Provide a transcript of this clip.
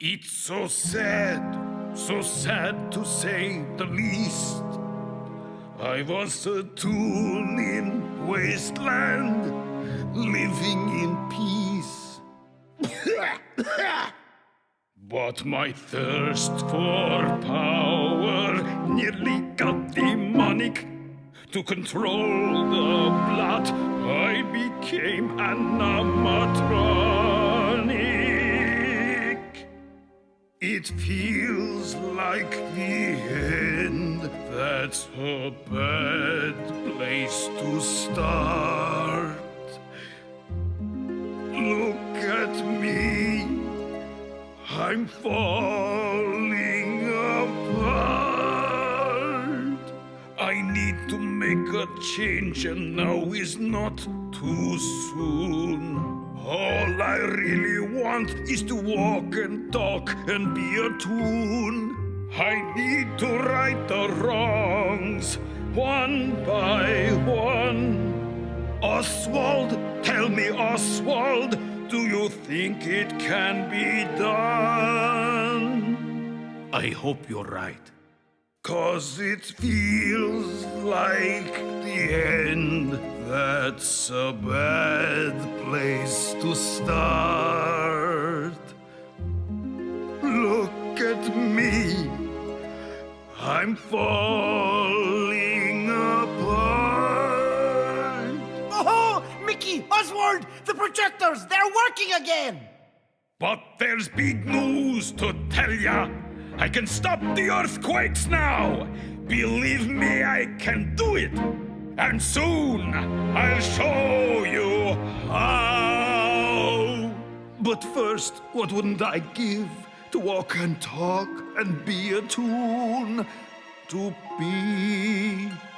It's so sad to say the least. I was a tool in wasteland, living in peace. But my thirst for power nearly got demonic. To control the blood, I became animatronic. It feels like the end. That's a bad place to start. Look at me. I'm falling apart. I need to make a change, and now is not too soon. All I really want is to walk and talk and be a tune. I need to right the wrongs, one by one. Oswald, tell me, Oswald, do you think it can be done? I hope you're right. 'Cause it feels like the end. That's a bad place to start. Look at me. I'm falling apart. Oh, Mickey, Oswald, the projectors, they're working again! But there's big news to tell ya. I can stop the earthquakes now. Believe me, I can do it. And soon I'll show you how. But first, what wouldn't I give to walk and talk and be a tune? To be